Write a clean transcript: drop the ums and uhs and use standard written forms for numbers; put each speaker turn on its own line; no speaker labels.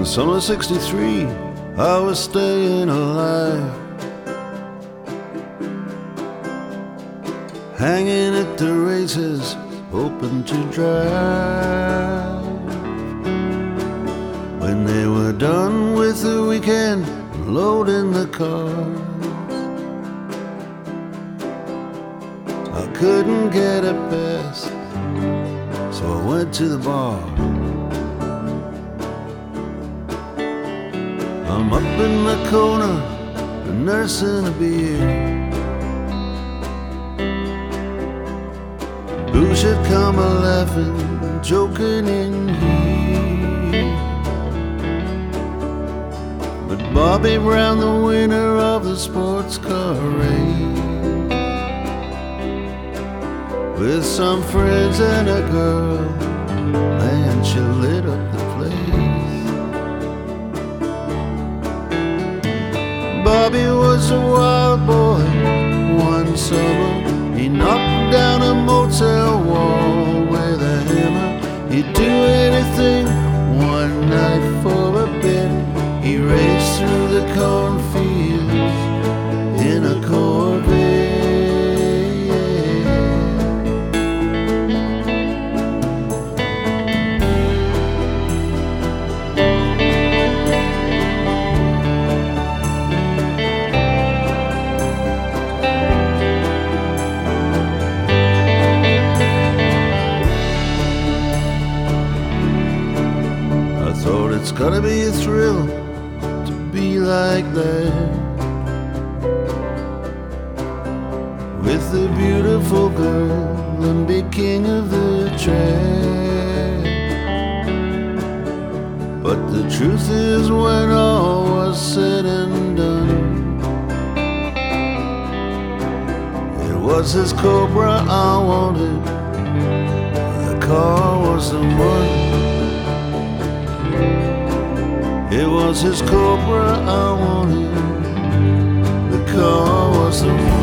Summer '63, I was staying alive, hanging at the races, hoping to drive. When they were done with the weekend, loading the cars, I couldn't get a pass, so I went to the bar. I'm up in the corner, nursing a beer. Who should come a-laughing, joking in here but Bobby Brown, the winner of the sports car race, with some friends and a girl. Man, she lit up the place. Bobby was a wild boy. One summer he knocked down a motel wall with a hammer. He'd do anything. One night for a bit, he raced through the cornfields in a Corvette. Thought it's gotta be a thrill to be like that, with a beautiful girl and be king of the track. But the truth is, when all was said and done, it was his Cobra I wanted. The car was the one. It was his Cobra I wanted. The car was the one.